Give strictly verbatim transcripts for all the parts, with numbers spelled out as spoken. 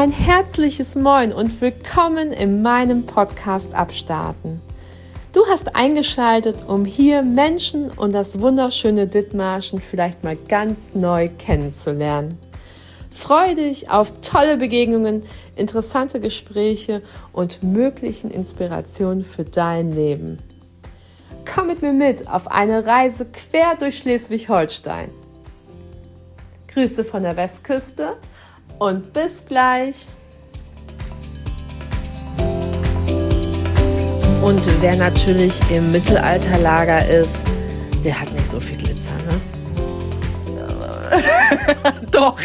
Ein herzliches Moin und willkommen in meinem Podcast Abstarten. Du hast eingeschaltet, um hier Menschen und das wunderschöne Dithmarschen vielleicht mal ganz neu kennenzulernen. Freue dich auf tolle Begegnungen, interessante Gespräche und möglichen Inspirationen für dein Leben. Komm mit mir mit auf eine Reise quer durch Schleswig-Holstein. Grüße von der Westküste und bis gleich. Und wer natürlich im Mittelalterlager ist, der hat nicht so viel Glitzer, ne? Doch.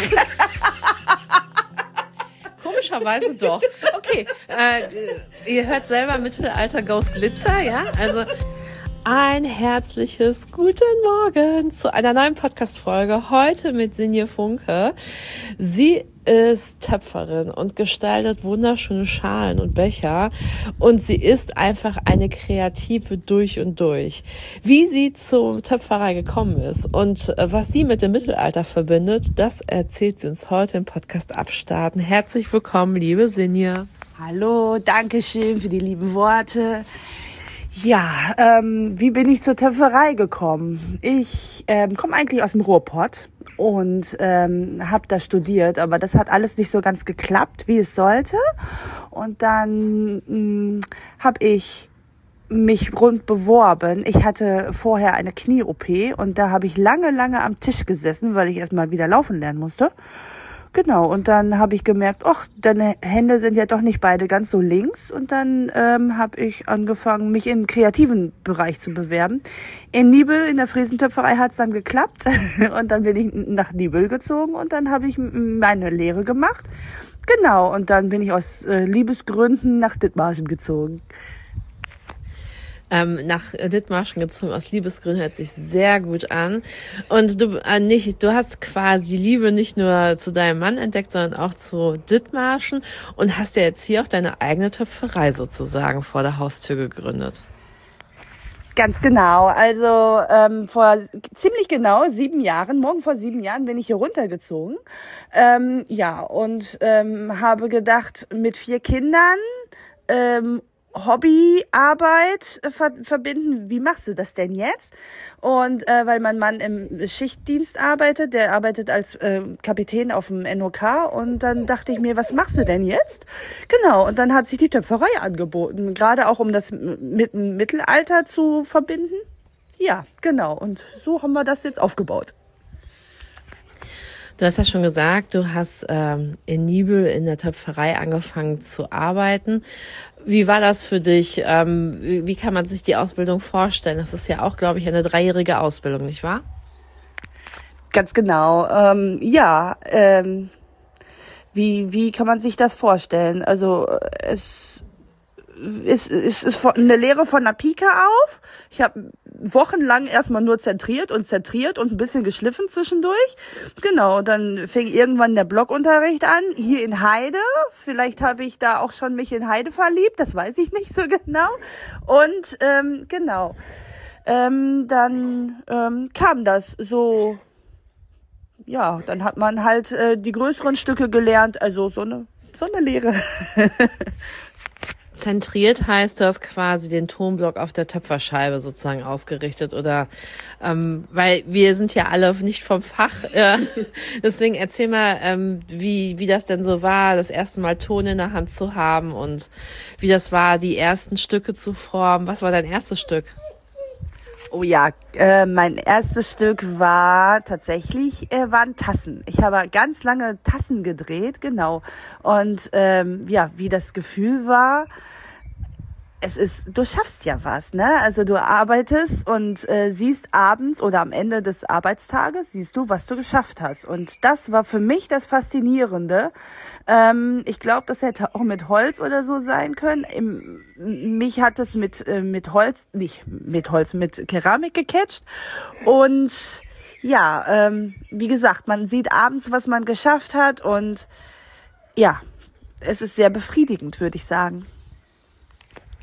Komischerweise doch. Okay, äh, ihr hört selber Mittelalter Goes Glitzer, ja? Also ein herzliches Guten Morgen zu einer neuen Podcast-Folge. Heute mit Sinje Funke. Sie ist Töpferin und gestaltet wunderschöne Schalen und Becher. Und sie ist einfach eine Kreative durch und durch. Wie sie zur Töpferei gekommen ist und was sie mit dem Mittelalter verbindet, das erzählt sie uns heute im Podcast Abstarten. Herzlich willkommen, liebe Sinje. Hallo, danke schön für die lieben Worte. Ja, ähm, wie bin ich zur Töpferei gekommen? Ich ähm, komme eigentlich aus dem Ruhrpott und ähm, habe da studiert, aber das hat alles nicht so ganz geklappt, wie es sollte. Und dann habe ich mich rund beworben. Ich hatte vorher eine Knie-O P und da habe ich lange, lange am Tisch gesessen, weil ich erst mal wieder laufen lernen musste. Genau, und dann habe ich gemerkt, ach, deine Hände sind ja doch nicht beide ganz so links. Und dann ähm, habe ich angefangen, mich im kreativen Bereich zu bewerben. In Nibel, in der Friesentöpferei, hat es dann geklappt. Und dann bin ich nach Nibel gezogen und dann habe ich meine Lehre gemacht. Genau, und dann bin ich aus äh, Liebesgründen nach Dithmarschen gezogen. Ähm, nach Dithmarschen gezogen, aus Liebesgründen, hört sich sehr gut an. Und du äh, nicht, du hast quasi Liebe nicht nur zu deinem Mann entdeckt, sondern auch zu Dithmarschen und hast ja jetzt hier auch deine eigene Töpferei sozusagen vor der Haustür gegründet. Ganz genau. Also ähm, vor ziemlich genau sieben Jahren, morgen vor sieben Jahren bin ich hier runtergezogen. Ähm, ja, und ähm, habe gedacht, mit vier Kindern ähm, Hobby, Arbeit ver- verbinden, wie machst du das denn jetzt? Und äh, weil mein Mann im Schichtdienst arbeitet, der arbeitet als äh, Kapitän auf dem N O K und dann dachte ich mir, was machst du denn jetzt? Genau, und dann hat sich die Töpferei angeboten, gerade auch um das mit dem Mittelalter zu verbinden. Ja, genau, und so haben wir das jetzt aufgebaut. Du hast ja schon gesagt, du hast ähm, in Nibel in der Töpferei angefangen zu arbeiten. Wie war das für dich? Ähm, wie, wie kann man sich die Ausbildung vorstellen? Das ist ja auch, glaube ich, eine dreijährige Ausbildung, nicht wahr? Ganz genau. Ähm, ja, ähm, wie wie kann man sich das vorstellen? Also es ist, ist, ist eine Lehre von der Pike auf. Ich habe wochenlang erstmal nur zentriert und zentriert und ein bisschen geschliffen zwischendurch. Genau, dann fing irgendwann der Blockunterricht an, hier in Heide. Vielleicht habe ich da auch schon mich in Heide verliebt, das weiß ich nicht so genau. Und ähm, genau, ähm, dann ähm, kam das so, ja, dann hat man halt äh, die größeren Stücke gelernt, also so eine, so eine Lehre. Zentriert heißt, du hast quasi den Tonblock auf der Töpferscheibe sozusagen ausgerichtet oder, ähm, weil wir sind ja alle nicht vom Fach, äh, deswegen erzähl mal, ähm, wie wie das denn so war, das erste Mal Ton in der Hand zu haben und wie das war, die ersten Stücke zu formen. Was war dein erstes Stück? Oh ja, äh, mein erstes Stück war tatsächlich, äh, waren Tassen. Ich habe ganz lange Tassen gedreht, genau. Und ähm, ja, wie das Gefühl war, es ist, du schaffst ja was, ne? Also du arbeitest und äh, siehst abends oder am Ende des Arbeitstages, siehst du, was du geschafft hast. Und das war für mich das Faszinierende. Ähm, ich glaube, das hätte auch mit Holz oder so sein können. Im, mich hat es mit, äh, mit Holz, nicht mit Holz, mit Keramik gecatcht. Und ja, ähm, wie gesagt, man sieht abends, was man geschafft hat. Und ja, es ist sehr befriedigend, würde ich sagen.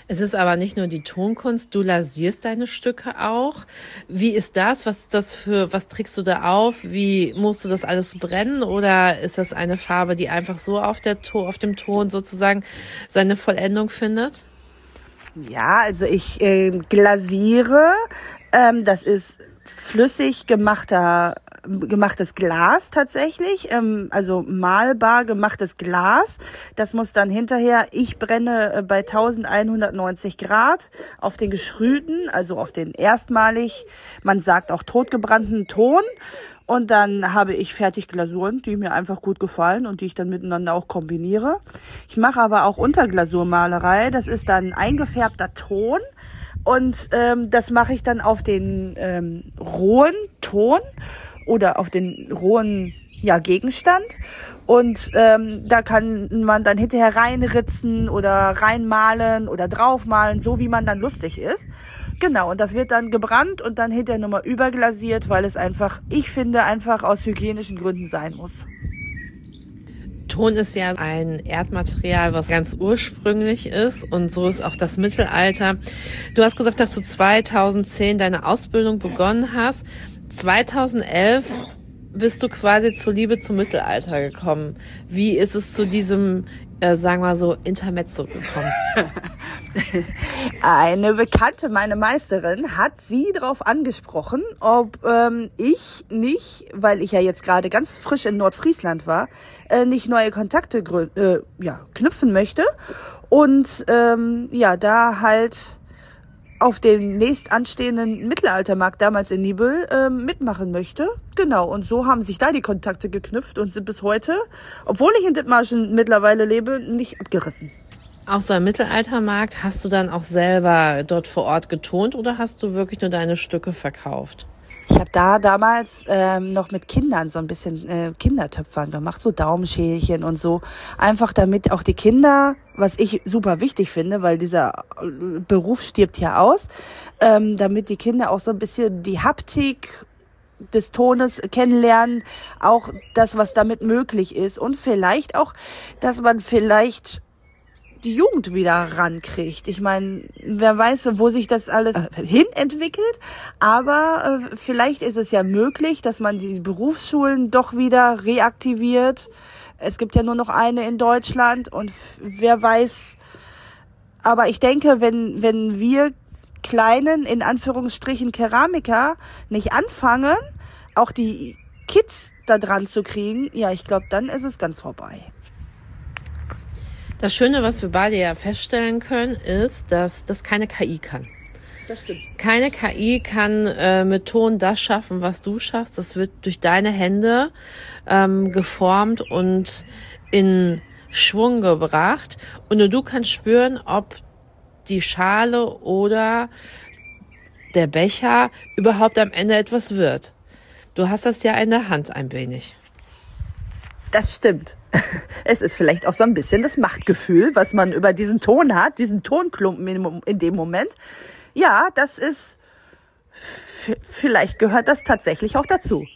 Es ist aber nicht nur die Tonkunst, du lasierst deine Stücke auch. Wie ist das? Was ist das für, was trägst du da auf? Wie musst du das alles brennen? Oder ist das eine Farbe, die einfach so auf der To- auf dem Ton sozusagen seine Vollendung findet? Ja, also ich äh, glasiere. Ähm, das ist flüssig gemachter gemachtes Glas tatsächlich, ähm, also malbar gemachtes Glas. Das muss dann hinterher, ich brenne äh, bei elfhundertneunzig Grad auf den geschrühten, also auf den erstmalig, man sagt auch totgebrannten Ton. Und dann habe ich fertig Glasuren, die mir einfach gut gefallen und die ich dann miteinander auch kombiniere. Ich mache aber auch Unterglasurmalerei. Das ist dann eingefärbter Ton. Und ähm, das mache ich dann auf den ähm, rohen Ton oder auf den rohen ja, Gegenstand. Und ähm, da kann man dann hinterher reinritzen oder reinmalen oder draufmalen, so wie man dann lustig ist. Genau, und das wird dann gebrannt und dann hinterher nochmal überglasiert, weil es einfach, ich finde, einfach aus hygienischen Gründen sein muss. Ton ist ja ein Erdmaterial, was ganz ursprünglich ist und so ist auch das Mittelalter. Du hast gesagt, dass du zweitausendzehn deine Ausbildung begonnen hast. zweitausendelf bist du quasi zur Liebe zum Mittelalter gekommen. Wie ist es zu diesem, äh, sagen wir so, Intermezzo gekommen? Eine Bekannte, meine Meisterin, hat sie darauf angesprochen, ob ähm, ich nicht, weil ich ja jetzt gerade ganz frisch in Nordfriesland war, äh, nicht neue Kontakte grü- äh, ja, knüpfen möchte und ähm, ja, da halt auf dem nächst anstehenden Mittelaltermarkt damals in Nibel ähm, mitmachen möchte. Genau, und so haben sich da die Kontakte geknüpft und sind bis heute, obwohl ich in Dithmarschen mittlerweile lebe, nicht abgerissen. Auf so einem Mittelaltermarkt hast du dann auch selber dort vor Ort getont oder hast du wirklich nur deine Stücke verkauft? Ich habe da damals ähm, noch mit Kindern so ein bisschen äh, Kindertöpfern gemacht, so Daumenschälchen und so. Einfach damit auch die Kinder, was ich super wichtig finde, weil dieser äh, Beruf stirbt ja aus, ähm, damit die Kinder auch so ein bisschen die Haptik des Tones kennenlernen, auch das, was damit möglich ist und vielleicht auch, dass man vielleicht die Jugend wieder rankriegt. Ich meine, wer weiß, wo sich das alles hin entwickelt, aber äh, vielleicht ist es ja möglich, dass man die Berufsschulen doch wieder reaktiviert. Es gibt ja nur noch eine in Deutschland und f- wer weiß, aber ich denke, wenn, wenn wir kleinen, in Anführungsstrichen, Keramiker nicht anfangen, auch die Kids da dran zu kriegen, ja, ich glaube, dann ist es ganz vorbei. Das Schöne, was wir beide ja feststellen können, ist, dass das keine K I kann. Das stimmt. Keine K I kann äh, mit Ton das schaffen, was du schaffst. Das wird durch deine Hände ähm, geformt und in Schwung gebracht. Und nur du kannst spüren, ob die Schale oder der Becher überhaupt am Ende etwas wird. Du hast das ja in der Hand ein wenig. Das stimmt. Es ist vielleicht auch so ein bisschen das Machtgefühl, was man über diesen Ton hat, diesen Tonklumpen in dem Moment. Ja, das ist, vielleicht gehört das tatsächlich auch dazu.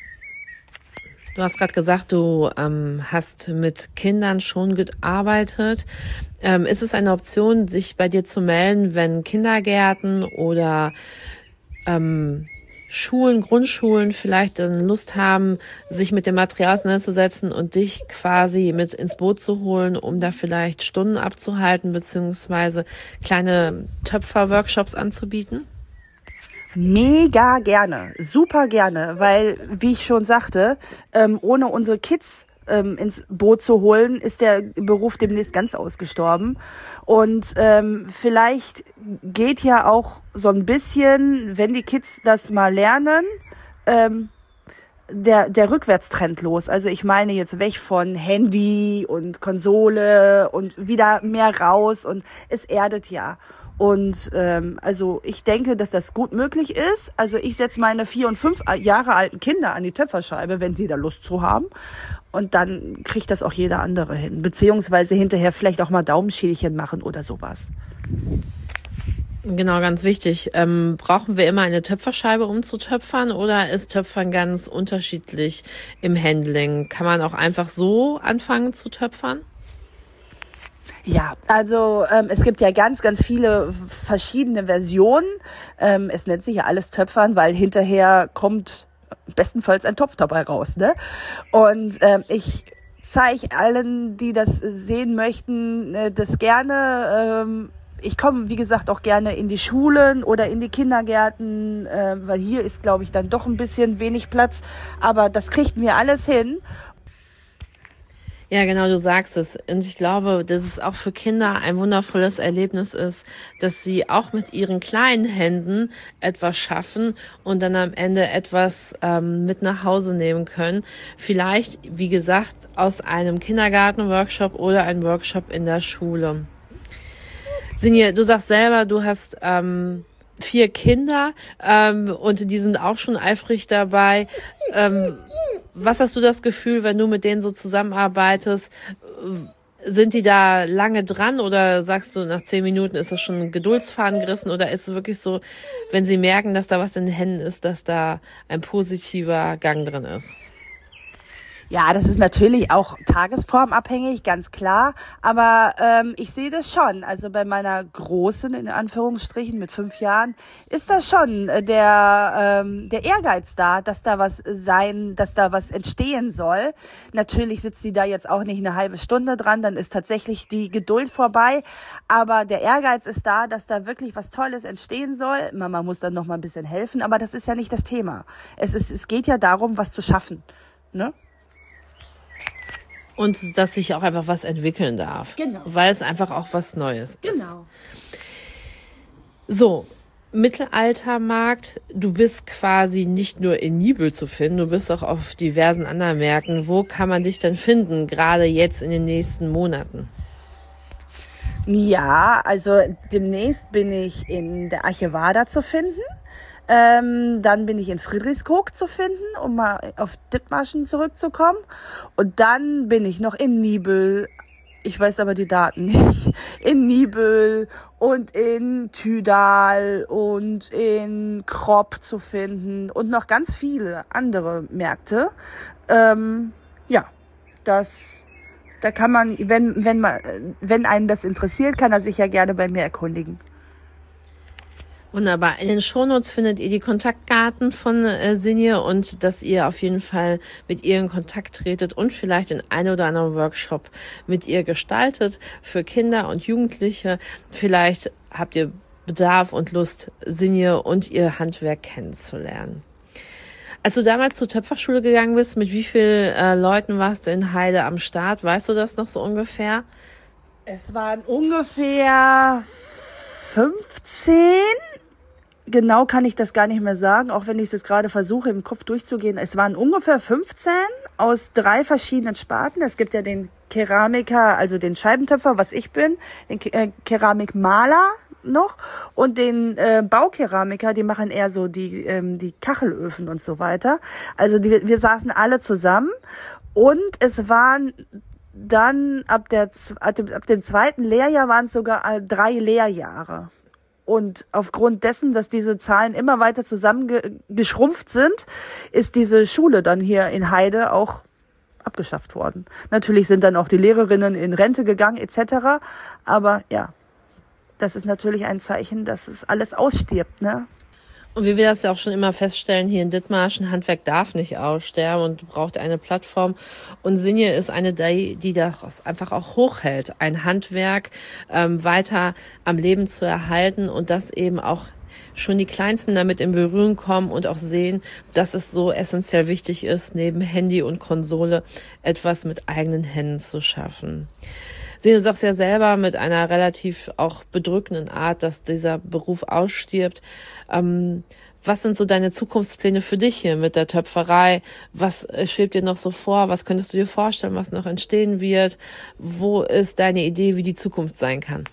Du hast gerade gesagt, du ähm, hast mit Kindern schon gearbeitet. Ähm, ist es eine Option, sich bei dir zu melden, wenn Kindergärten oder ähm, Schulen, Grundschulen vielleicht Lust haben, sich mit dem Material auseinanderzusetzen und dich quasi mit ins Boot zu holen, um da vielleicht Stunden abzuhalten, beziehungsweise kleine Töpfer-Workshops anzubieten? Mega gerne, super gerne, weil, wie ich schon sagte, ähm, ohne unsere Kids ähm, ins Boot zu holen, ist der Beruf demnächst ganz ausgestorben. Und ähm, vielleicht geht ja auch so ein bisschen, wenn die Kids das mal lernen, ähm, der der Rückwärtstrend los. Also ich meine jetzt weg von Handy und Konsole und wieder mehr raus und es erdet ja. Und ähm, also ich denke, dass das gut möglich ist. Also ich setze meine vier und fünf Jahre alten Kinder an die Töpferscheibe, wenn sie da Lust zu haben. Und dann kriegt das auch jeder andere hin. Beziehungsweise hinterher vielleicht auch mal Daumenschälchen machen oder sowas. Genau, ganz wichtig. Ähm, brauchen wir immer eine Töpferscheibe, um zu töpfern, oder ist Töpfern ganz unterschiedlich im Handling? Kann man auch einfach so anfangen zu töpfern? Ja, also ähm, es gibt ja ganz, ganz viele verschiedene Versionen. Ähm, es nennt sich ja alles Töpfern, weil hinterher kommt bestenfalls ein Topf dabei raus, ne? Und ähm, ich zeige allen, die das sehen möchten, äh, das gerne. Ähm, ich komme, wie gesagt, auch gerne in die Schulen oder in die Kindergärten, äh, weil hier ist, glaube ich, dann doch ein bisschen wenig Platz. Aber das kriegt mir alles hin. Ja, genau, du sagst es. Und ich glaube, dass es auch für Kinder ein wundervolles Erlebnis ist, dass sie auch mit ihren kleinen Händen etwas schaffen und dann am Ende etwas ähm, mit nach Hause nehmen können. Vielleicht, wie gesagt, aus einem Kindergarten-Workshop oder einem Workshop in der Schule. Sinje, du sagst selber, du hast ähm, vier Kinder ähm, und die sind auch schon eifrig dabei. Ähm, was hast du das Gefühl, wenn du mit denen so zusammenarbeitest? Sind die da lange dran oder sagst du, nach zehn Minuten ist das schon ein Geduldsfaden gerissen oder ist es wirklich so, wenn sie merken, dass da was in den Händen ist, dass da ein positiver Gang drin ist? Ja, das ist natürlich auch tagesformabhängig, ganz klar. Aber ähm, ich sehe das schon. Also bei meiner Großen, in Anführungsstrichen, mit fünf Jahren, ist da schon der ähm, der Ehrgeiz da, dass da was sein, dass da was entstehen soll. Natürlich sitzt sie da jetzt auch nicht eine halbe Stunde dran, dann ist tatsächlich die Geduld vorbei. Aber der Ehrgeiz ist da, dass da wirklich was Tolles entstehen soll. Mama muss dann noch mal ein bisschen helfen, aber das ist ja nicht das Thema. Es ist, es geht ja darum, was zu schaffen, ne? Und dass sich auch einfach was entwickeln darf. Genau. Weil es einfach auch was Neues genau. ist. Genau. So, Mittelaltermarkt, du bist quasi nicht nur in Nibel zu finden, du bist auch auf diversen anderen Märkten. Wo kann man dich denn finden, gerade jetzt in den nächsten Monaten? Ja, also demnächst bin ich in der Archivada zu finden. Ähm, dann bin ich in Friedrichskoog zu finden, um mal auf Dithmarschen zurückzukommen. Und dann bin ich noch in Nibel, ich weiß aber die Daten nicht, in Nibel und in Tydal und in Kropp zu finden und noch ganz viele andere Märkte. Ähm, ja, das, da kann man, wenn, wenn man, wenn einen das interessiert, kann er sich ja gerne bei mir erkundigen. Wunderbar. In den Shownotes findet ihr die Kontaktdaten von äh, Sinje und dass ihr auf jeden Fall mit ihr in Kontakt tretet und vielleicht den einen oder anderen Workshop mit ihr gestaltet für Kinder und Jugendliche. Vielleicht habt ihr Bedarf und Lust, Sinje und ihr Handwerk kennenzulernen. Als du damals zur Töpferschule gegangen bist, mit wie vielen äh, Leuten warst du in Heide am Start? Weißt du das noch so ungefähr? Es waren ungefähr fünfzehn. Genau kann ich das gar nicht mehr sagen, auch wenn ich es jetzt gerade versuche, im Kopf durchzugehen. Es waren ungefähr fünfzehn aus drei verschiedenen Sparten. Es gibt ja den Keramiker, also den Scheibentöpfer, was ich bin, den äh, Keramikmaler noch und den äh, Baukeramiker, die machen eher so die ähm, die Kachelöfen und so weiter. Also die, wir saßen alle zusammen und es waren dann ab der ab dem, ab dem zweiten Lehrjahr waren es sogar drei Lehrjahre. Und aufgrund dessen, dass diese Zahlen immer weiter zusammengeschrumpft sind, ist diese Schule dann hier in Heide auch abgeschafft worden. Natürlich sind dann auch die Lehrerinnen in Rente gegangen et cetera. Aber ja, das ist natürlich ein Zeichen, dass es alles ausstirbt, ne? Und wie wir das ja auch schon immer feststellen, hier in Dithmarschen, Handwerk darf nicht aussterben und braucht eine Plattform. Und Sinje ist eine, die das einfach auch hochhält, ein Handwerk ähm, weiter am Leben zu erhalten und dass eben auch schon die Kleinsten damit in Berührung kommen und auch sehen, dass es so essentiell wichtig ist, neben Handy und Konsole etwas mit eigenen Händen zu schaffen. Du sagst ja selber mit einer relativ auch bedrückenden Art, dass dieser Beruf ausstirbt. Ähm, was sind so deine Zukunftspläne für dich hier mit der Töpferei? Was schwebt dir noch so vor? Was könntest du dir vorstellen, was noch entstehen wird? Wo ist deine Idee, wie die Zukunft sein kann?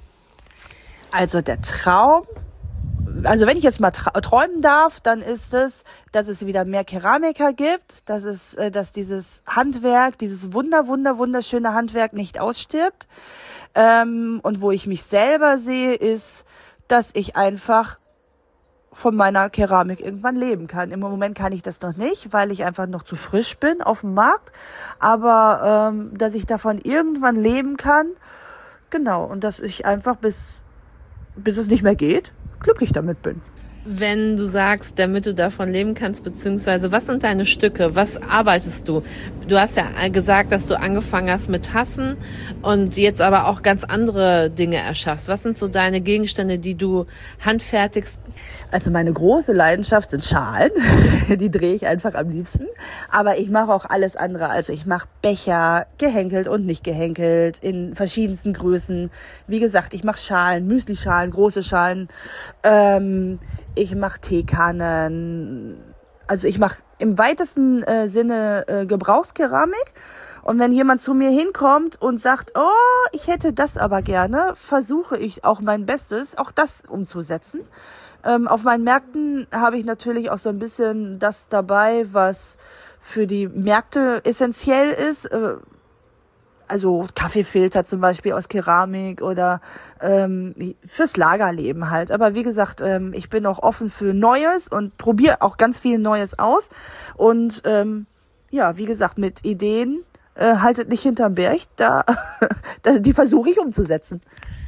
Also der Traum, also wenn ich jetzt mal tra- träumen darf, dann ist es, dass es wieder mehr Keramiker gibt, dass es, äh, dass dieses Handwerk, dieses wunder, wunder, wunderschöne Handwerk nicht ausstirbt. Ähm, und wo ich mich selber sehe, ist, dass ich einfach von meiner Keramik irgendwann leben kann. Im Moment kann ich das noch nicht, weil ich einfach noch zu frisch bin auf dem Markt. Aber ähm, dass ich davon irgendwann leben kann Genau, und dass ich einfach bis, bis es nicht mehr geht, glücklich damit bin. Wenn du sagst, damit du davon leben kannst, beziehungsweise was sind deine Stücke? Was arbeitest du? Du hast ja gesagt, dass du angefangen hast mit Tassen und jetzt aber auch ganz andere Dinge erschaffst. Was sind so deine Gegenstände, die du handfertigst? Also meine große Leidenschaft sind Schalen. Die drehe ich einfach am liebsten. Aber ich mache auch alles andere. Also ich mache Becher, gehenkelt und nicht gehenkelt, in verschiedensten Größen. Wie gesagt, ich mache Schalen, Müslischalen, große Schalen. Ähm, ich mache Teekannen. Also ich mache im weitesten äh, Sinne äh, Gebrauchskeramik. Und wenn jemand zu mir hinkommt und sagt, oh, ich hätte das aber gerne, versuche ich auch mein Bestes, auch das umzusetzen. Ähm, auf meinen Märkten habe ich natürlich auch so ein bisschen das dabei, was für die Märkte essentiell ist. Äh, also Kaffeefilter zum Beispiel aus Keramik oder ähm, fürs Lagerleben halt. Aber wie gesagt, ähm, ich bin auch offen für Neues und probiere auch ganz viel Neues aus. Und ähm, ja, wie gesagt, mit Ideen äh, haltet nicht hinterm Berg. Da, die versuche ich umzusetzen.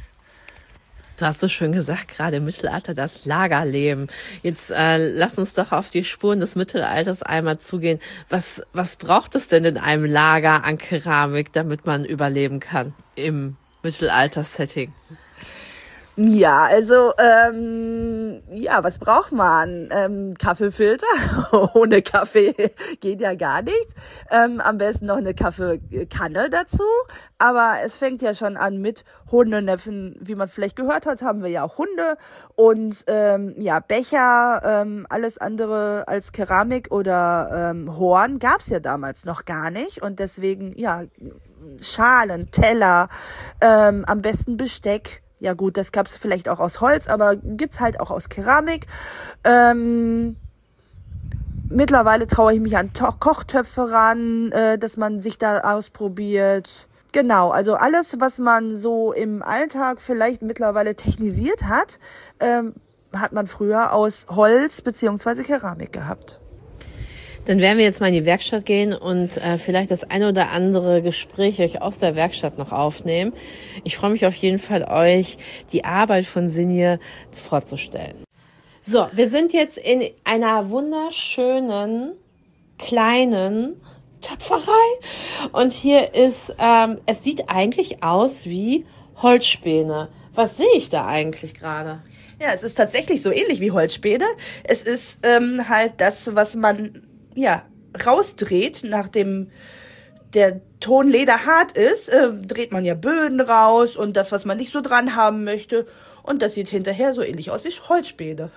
Du hast so schön gesagt, gerade im Mittelalter das Lagerleben. Jetzt äh, lass uns doch auf die Spuren des Mittelalters einmal zugehen. Was, was braucht es denn in einem Lager an Keramik, damit man überleben kann im Mittelalter-Setting? Ja, also, ähm, ja, was braucht man? Ähm, Kaffeefilter. Ohne Kaffee geht ja gar nichts. Ähm, am besten noch eine Kaffeekanne dazu. Aber es fängt ja schon an mit Hundenäpfen. Wie man vielleicht gehört hat, haben wir ja auch Hunde. Und ähm, ja, Becher, ähm, alles andere als Keramik oder ähm, Horn gab's ja damals noch gar nicht. Und deswegen, ja, Schalen, Teller, ähm, am besten Besteck. Ja gut, das gab's vielleicht auch aus Holz, aber gibt's halt auch aus Keramik. Ähm, mittlerweile traue ich mich an To- Kochtöpfe ran, äh, dass man sich da ausprobiert. Genau, also alles, was man so im Alltag vielleicht mittlerweile technisiert hat, ähm, hat man früher aus Holz beziehungsweise Keramik gehabt. Dann werden wir jetzt mal in die Werkstatt gehen und äh, vielleicht das eine oder andere Gespräch euch aus der Werkstatt noch aufnehmen. Ich freue mich auf jeden Fall, euch die Arbeit von Sinje vorzustellen. So, wir sind jetzt in einer wunderschönen, kleinen Töpferei. Und hier ist, ähm, es sieht eigentlich aus wie Holzspäne. Was sehe ich da eigentlich gerade? Ja, es ist tatsächlich so ähnlich wie Holzspäne. Es ist ähm, halt das, was man ja rausdreht, nachdem der Tonleder hart ist, äh, dreht man ja Böden raus und das, was man nicht so dran haben möchte. Und das sieht hinterher so ähnlich aus wie Holzspäne.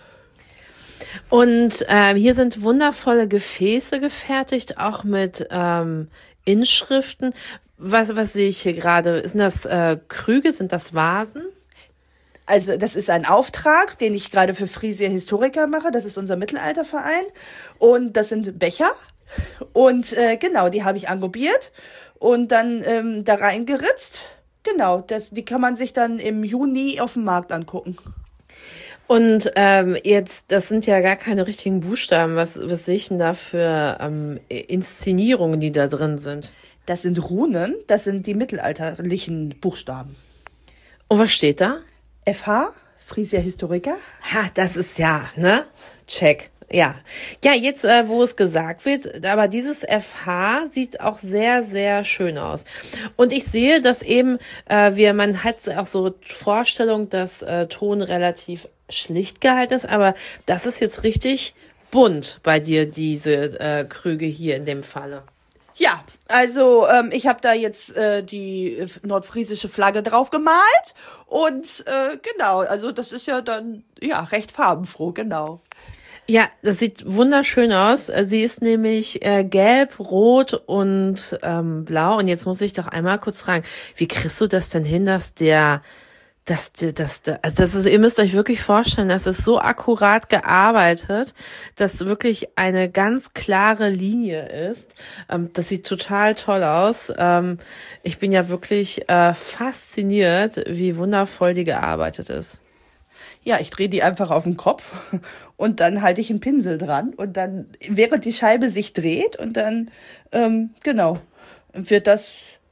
Und ähm, hier sind wundervolle Gefäße gefertigt, auch mit ähm, Inschriften. Was, was sehe ich hier gerade? Sind das äh, Krüge? Sind das Vasen? Also das ist ein Auftrag, den ich gerade für Frisia Historiker mache. Das ist unser Mittelalterverein. Und das sind Becher. Und äh, genau, die habe ich engobiert und dann ähm, da reingeritzt. Genau, das, die kann man sich dann im Juni auf dem Markt angucken. Und ähm, jetzt, das sind ja gar keine richtigen Buchstaben. Was, was sehe ich denn da für ähm, Inszenierungen, die da drin sind? Das sind Runen, das sind die mittelalterlichen Buchstaben. Und was steht da? F H, Frisia Historiker. Ha, das ist ja, ne? Check. Ja, ja, jetzt, äh, wo es gesagt wird, aber dieses F H sieht auch sehr, sehr schön aus. Und ich sehe, dass eben äh, wir, man hat auch so Vorstellung, dass äh, Ton relativ schlicht gehalten ist, aber das ist jetzt richtig bunt bei dir, diese äh, Krüge hier in dem Falle. Ja, also ähm, ich habe da jetzt äh, die nordfriesische Flagge drauf gemalt und äh, genau, also das ist ja dann ja recht farbenfroh, genau. Ja, das sieht wunderschön aus. Sie ist nämlich äh, gelb, rot und ähm, blau. Und jetzt muss ich doch einmal kurz fragen, wie kriegst du das denn hin, dass der, dass der, dass der, also das ist, ihr müsst euch wirklich vorstellen, das ist so akkurat gearbeitet, dass wirklich eine ganz klare Linie ist. Ähm, das sieht total toll aus. Ähm, ich bin ja wirklich äh, fasziniert, wie wundervoll die gearbeitet ist. Ja, ich drehe die einfach auf den Kopf und dann halte ich einen Pinsel dran und dann, während die Scheibe sich dreht und dann, ähm, genau, wird das,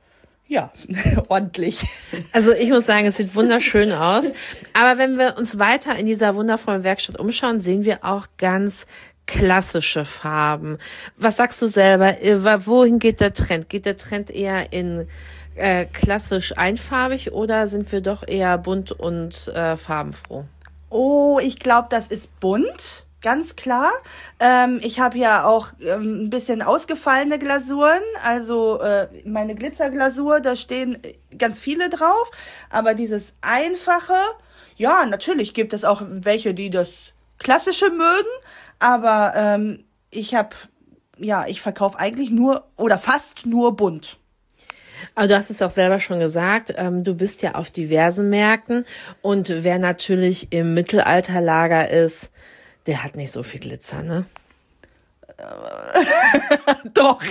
Ja, ordentlich. Also ich muss sagen, es sieht wunderschön aus. Aber wenn wir uns weiter in dieser wundervollen Werkstatt umschauen, sehen wir auch ganz klassische Farben. Was sagst du selber? Wohin geht der Trend? Geht der Trend eher in äh, klassisch einfarbig oder sind wir doch eher bunt und äh, farbenfroh? Oh, ich glaube, das ist bunt. Ganz klar. Ähm, ich habe ja auch ähm, ein bisschen ausgefallene Glasuren. Also äh, meine Glitzerglasur, da stehen ganz viele drauf. Aber dieses Einfache, ja, natürlich gibt es auch welche, die das Klassische mögen. Aber ähm, ich habe, ja, ich verkaufe eigentlich nur oder fast nur bunt. Aber du hast es auch selber schon gesagt, ähm, du bist ja auf diversen Märkten. Und wer natürlich im Mittelalterlager ist, der hat nicht so viel Glitzer, ne? Doch.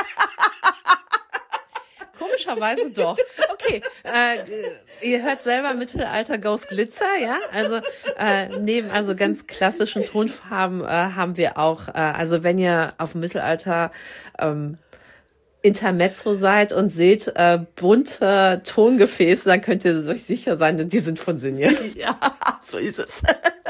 Komischerweise doch. Okay, äh, ihr hört selber Mittelalter Ghost Glitzer, ja? Also äh, neben also ganz klassischen Tonfarben äh, haben wir auch, äh, also wenn ihr auf dem Mittelalter ähm, Intermezzo seid und seht äh, bunte Tongefäße, dann könnt ihr euch sicher sein, die sind von Sinje. Ja, so ist es.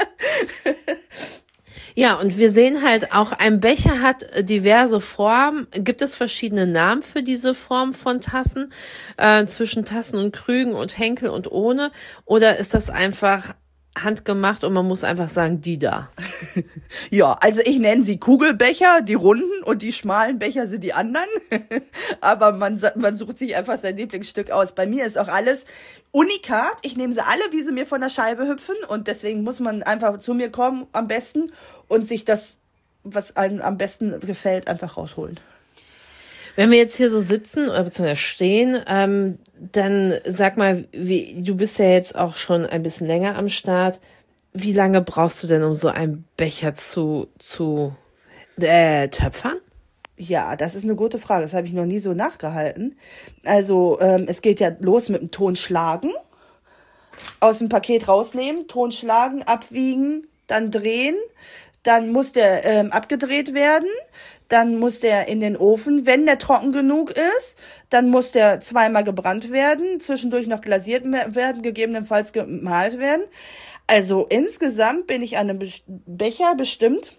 Ja, und wir sehen halt auch, ein Becher hat diverse Formen. Gibt es verschiedene Namen für diese Form von Tassen, äh, zwischen Tassen und Krügen und Henkel und ohne? Oder ist das einfach handgemacht und man muss einfach sagen, die da? Ja, also ich nenne sie Kugelbecher, die runden, und die schmalen Becher sind die anderen. Aber man, man sucht sich einfach sein Lieblingsstück aus. Bei mir ist auch alles Unikat. Ich nehme sie alle, wie sie mir von der Scheibe hüpfen, und deswegen muss man einfach zu mir kommen am besten und sich das, was einem am besten gefällt, einfach rausholen. Wenn wir jetzt hier so sitzen oder beziehungsweise stehen, ähm, dann sag mal, wie, du bist ja jetzt auch schon ein bisschen länger am Start. Wie lange brauchst du denn, um so einen Becher zu, zu äh, töpfern? Ja, das ist eine gute Frage. Das habe ich noch nie so nachgehalten. Also ähm, es geht ja los mit dem Tonschlagen. Aus dem Paket rausnehmen, Tonschlagen, abwiegen, dann drehen. Dann muss der ähm, abgedreht werden. Dann muss der in den Ofen, wenn der trocken genug ist. Dann muss der zweimal gebrannt werden, zwischendurch noch glasiert werden, gegebenenfalls gemalt werden. Also insgesamt bin ich an einem Becher bestimmt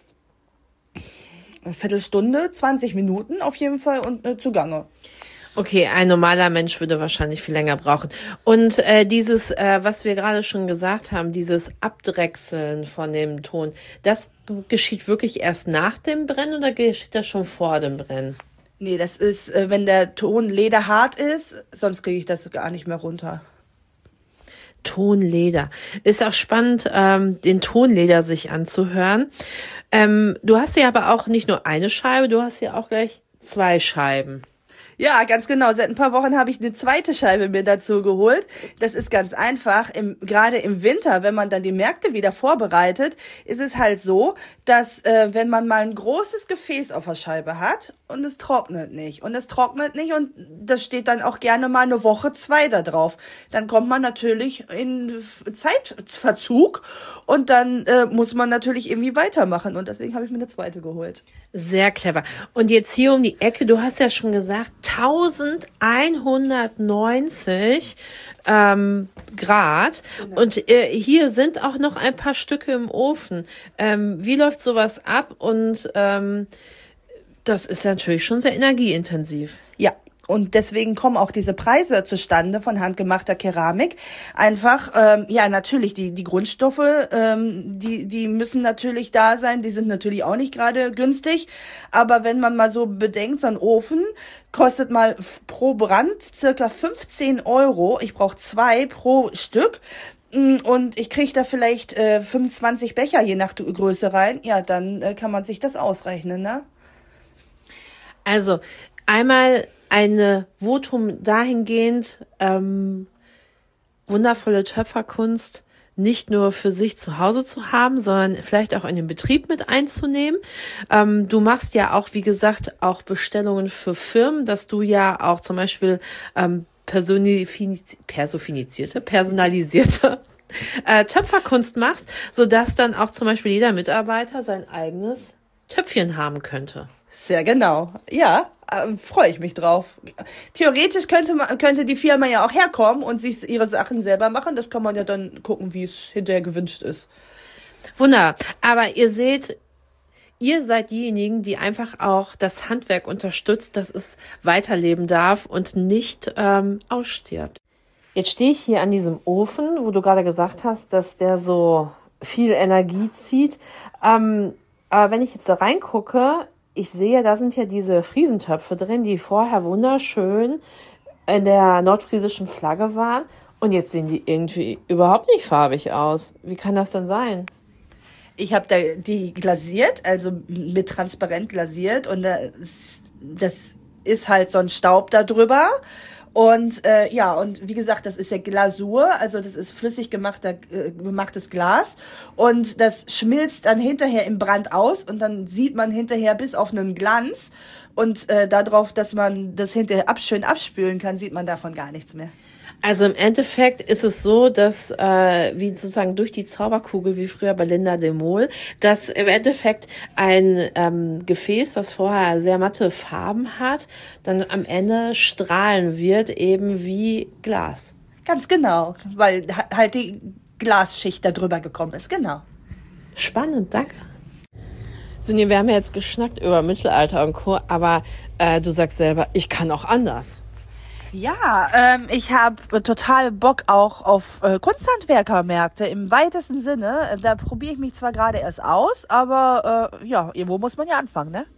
eine Viertelstunde, zwanzig Minuten auf jeden Fall und äh, zugange. Okay, ein normaler Mensch würde wahrscheinlich viel länger brauchen. Und äh, dieses, äh, was wir gerade schon gesagt haben, dieses Abdrechseln von dem Ton, das geschieht wirklich erst nach dem Brennen oder geschieht das schon vor dem Brennen? Nee, das ist, äh, wenn der Ton lederhart ist, sonst kriege ich das gar nicht mehr runter. Tonleder. Ist auch spannend, ähm, den Tonleder sich anzuhören. Ähm, du hast ja aber auch nicht nur eine Scheibe, du hast ja auch gleich zwei Scheiben. Ja, ganz genau. Seit ein paar Wochen habe ich eine zweite Scheibe mir dazu geholt. Das ist ganz einfach. Im, gerade im Winter, wenn man dann die Märkte wieder vorbereitet, ist es halt so, dass äh, wenn man mal ein großes Gefäß auf der Scheibe hat und es trocknet nicht und es trocknet nicht und das steht dann auch gerne mal eine Woche, zwei da drauf, dann kommt man natürlich in Zeitverzug und dann äh, muss man natürlich irgendwie weitermachen, und deswegen habe ich mir eine zweite geholt. Sehr clever. Und jetzt hier um die Ecke, du hast ja schon gesagt, elfhundertneunzig ähm, Grad. Genau. Und äh, hier sind auch noch ein paar Stücke im Ofen. Ähm, wie läuft sowas ab? Und ähm, das ist natürlich schon sehr energieintensiv. Ja. Und deswegen kommen auch diese Preise zustande von handgemachter Keramik. Einfach, ähm, ja, natürlich, die die Grundstoffe, ähm, die die müssen natürlich da sein. Die sind natürlich auch nicht gerade günstig. Aber wenn man mal so bedenkt, so ein Ofen kostet mal pro Brand circa fünfzehn Euro. Ich brauche zwei pro Stück. Und ich kriege da vielleicht äh, fünfundzwanzig Becher je nach Größe rein. Ja, dann äh, kann man sich das ausrechnen, ne? Also, einmal eine Votum dahingehend, ähm, wundervolle Töpferkunst nicht nur für sich zu Hause zu haben, sondern vielleicht auch in den Betrieb mit einzunehmen. Ähm, du machst ja auch, wie gesagt, auch Bestellungen für Firmen, dass du ja auch zum Beispiel ähm, personifiz- personifizierte, personalisierte äh, Töpferkunst machst, sodass dann auch zum Beispiel jeder Mitarbeiter sein eigenes Töpfchen haben könnte. Sehr genau. Ja, äh, freue ich mich drauf. Theoretisch könnte man, könnte die Firma ja auch herkommen und sich ihre Sachen selber machen. Das kann man ja dann gucken, wie es hinterher gewünscht ist. Wunderbar. Aber ihr seht, ihr seid diejenigen, die einfach auch das Handwerk unterstützt, dass es weiterleben darf und nicht ähm, ausstirbt. Jetzt stehe ich hier an diesem Ofen, wo du gerade gesagt hast, dass der so viel Energie zieht. Ähm, aber wenn ich jetzt da reingucke, ich sehe, da sind ja diese Friesentöpfe drin, die vorher wunderschön in der nordfriesischen Flagge waren. Und jetzt sehen die irgendwie überhaupt nicht farbig aus. Wie kann das denn sein? Ich habe da die glasiert, also mit transparent glasiert. Und das, das ist halt so ein Staub da drüber. Und äh, ja, und wie gesagt, das ist ja Glasur, also das ist flüssig gemachter, äh, gemachtes Glas. Und das schmilzt dann hinterher im Brand aus und dann sieht man hinterher bis auf einen Glanz. Und äh, darauf, dass man das hinterher ab, schön abspülen kann, sieht man davon gar nichts mehr. Also im Endeffekt ist es so, dass äh, wie sozusagen durch die Zauberkugel, wie früher bei Linda de Mol, dass im Endeffekt ein ähm, Gefäß, was vorher sehr matte Farben hat, dann am Ende strahlen wird, eben wie Glas. Ganz genau, weil halt die Glasschicht da drüber gekommen ist, genau. Spannend, danke. Sonja, wir haben ja jetzt geschnackt über Mittelalter und Co., aber äh, du sagst selber, ich kann auch anders. Ja, ähm, ich habe total Bock auch auf äh, Kunsthandwerkermärkte im weitesten Sinne. Da probiere ich mich zwar gerade erst aus, aber äh, ja, irgendwo muss man ja anfangen, ne?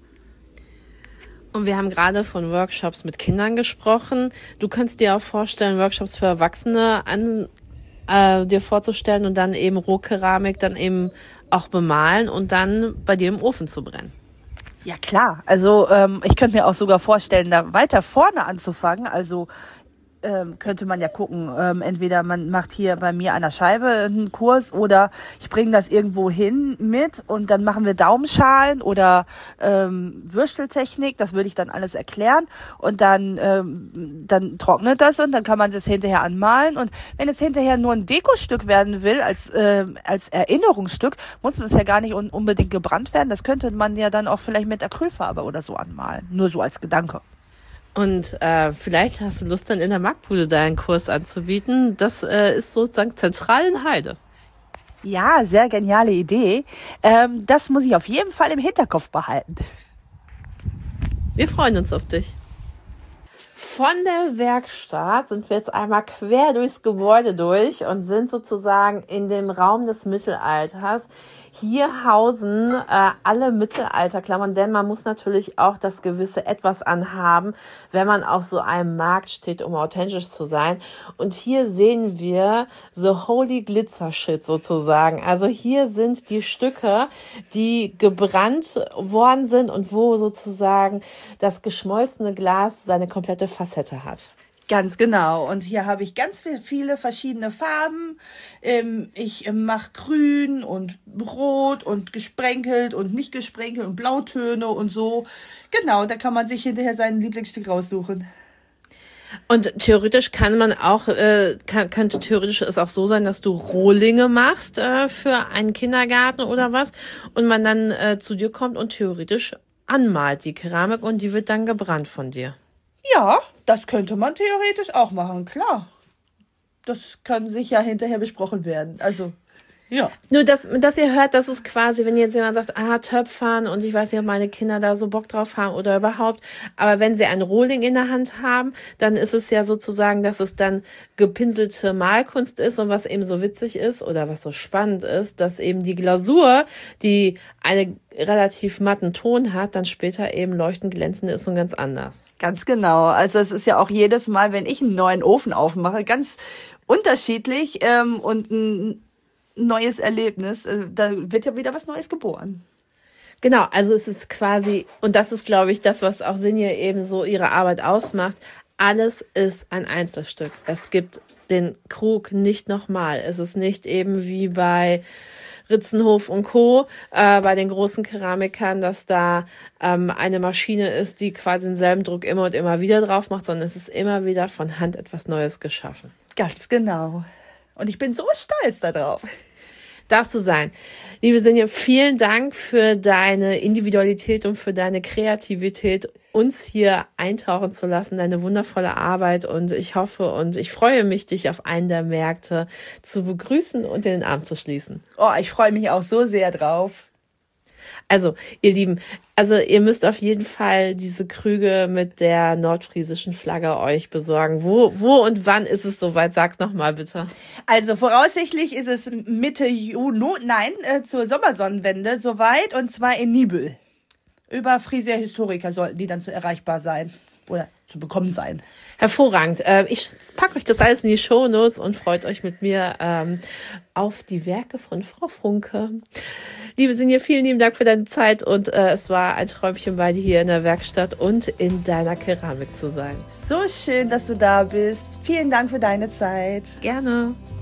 Und wir haben gerade von Workshops mit Kindern gesprochen. Du kannst dir auch vorstellen, Workshops für Erwachsene an äh, dir vorzustellen und dann eben Rohkeramik dann eben auch bemalen und dann bei dir im Ofen zu brennen. Ja klar, also ähm, ich könnte mir auch sogar vorstellen, da weiter vorne anzufangen. Also ähm, könnte man ja gucken, ähm, entweder man macht hier bei mir an der Scheibe einen Kurs oder ich bringe das irgendwo hin mit und dann machen wir Daumenschalen oder ähm, Würsteltechnik, das würde ich dann alles erklären und dann ähm, dann trocknet das und dann kann man das hinterher anmalen und wenn es hinterher nur ein Dekostück werden will, als äh, als Erinnerungsstück, muss es ja gar nicht un- unbedingt gebrannt werden, das könnte man ja dann auch vielleicht mit Acrylfarbe oder so anmalen, nur so als Gedanke. Und äh, vielleicht hast du Lust, dann in der Marktbude deinen Kurs anzubieten. Das äh, ist sozusagen zentral in Heide. Ja, sehr geniale Idee. Ähm, das muss ich auf jeden Fall im Hinterkopf behalten. Wir freuen uns auf dich. Von der Werkstatt sind wir jetzt einmal quer durchs Gebäude durch und sind sozusagen in dem Raum des Mittelalters. Hier hausen äh, alle Mittelalterklammern, denn man muss natürlich auch das gewisse Etwas anhaben, wenn man auf so einem Markt steht, um authentisch zu sein. Und hier sehen wir the holy glitzer shit sozusagen. Also hier sind die Stücke, die gebrannt worden sind und wo sozusagen das geschmolzene Glas seine komplette Facette hat. Ganz genau. Und hier habe ich ganz viele verschiedene Farben. Ähm, ich ähm, mache grün und rot und gesprenkelt und nicht gesprenkelt und Blautöne und so. Genau, da kann man sich hinterher sein Lieblingsstück raussuchen. Und theoretisch kann man auch, äh, kann, könnte theoretisch es auch so sein, dass du Rohlinge machst äh, für einen Kindergarten oder was und man dann äh, zu dir kommt und theoretisch anmalt die Keramik und die wird dann gebrannt von dir. Ja, das könnte man theoretisch auch machen, klar. Das kann sicher hinterher besprochen werden. Also, ja. Nur, dass, dass ihr hört, dass es quasi, wenn jetzt jemand sagt, ah, Töpfern und ich weiß nicht, ob meine Kinder da so Bock drauf haben oder überhaupt, aber wenn sie einen Rohling in der Hand haben, dann ist es ja sozusagen, dass es dann gepinselte Malkunst ist und was eben so witzig ist oder was so spannend ist, dass eben die Glasur, die eine relativ matten Ton hat, dann später eben leuchtend glänzend ist und ganz anders. Ganz genau. Also es ist ja auch jedes Mal, wenn ich einen neuen Ofen aufmache, ganz unterschiedlich ähm, und ein neues Erlebnis. Äh, da wird ja wieder was Neues geboren. Genau, also es ist quasi, und das ist, glaube ich, das, was auch Sinje eben so ihre Arbeit ausmacht, alles ist ein Einzelstück. Es gibt den Krug nicht nochmal. Es ist nicht eben wie bei Ritzenhof und Co., äh, bei den großen Keramikern, dass da ähm, eine Maschine ist, die quasi denselben Druck immer und immer wieder drauf macht, sondern es ist immer wieder von Hand etwas Neues geschaffen. Ganz genau. Und ich bin so stolz darauf. Darfst du sein. Liebe Sinja, vielen Dank für deine Individualität und für deine Kreativität, uns hier eintauchen zu lassen, deine wundervolle Arbeit. Und ich hoffe und ich freue mich, dich auf einen der Märkte zu begrüßen und in den Arm zu schließen. Oh, ich freue mich auch so sehr drauf. Also, ihr Lieben, also ihr müsst auf jeden Fall diese Krüge mit der nordfriesischen Flagge euch besorgen. Wo, wo und wann ist es soweit? Sag's nochmal bitte. Also voraussichtlich ist es Mitte Juni, nein, äh, zur Sommersonnenwende soweit, und zwar in Nibel. Über Frieser Historiker sollten die dann zu erreichbar sein oder zu bekommen sein. Hervorragend. Ich packe euch das alles in die Shownotes und freut euch mit mir ähm, auf die Werke von Frau Funke. Liebe Sinja, vielen lieben Dank für deine Zeit und äh, es war ein Träumchen, bei dir hier in der Werkstatt und in deiner Keramik zu sein. So schön, dass du da bist. Vielen Dank für deine Zeit. Gerne.